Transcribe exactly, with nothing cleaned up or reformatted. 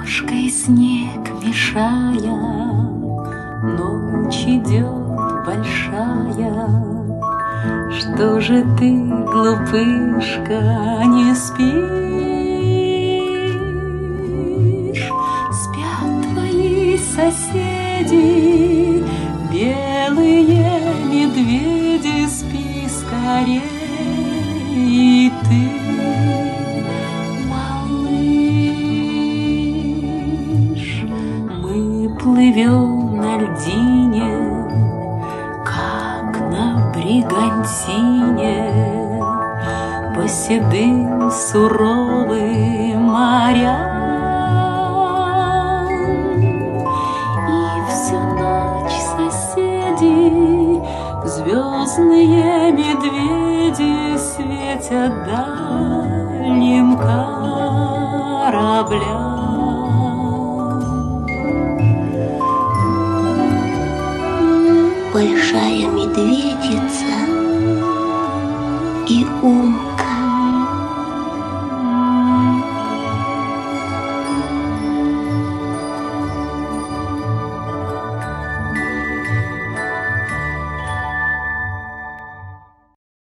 Ложкой снег мешая, ночь идет большая. Что же ты, глупышка, не спишь? Спят твои соседи, белые медведи, спи скорей, и ты, малыш. Мы плывем на льдине, как на бригантине, по седым суровым морям. И всю ночь соседи, звездные медведи, светят дальним кораблям. Большая медведица и умка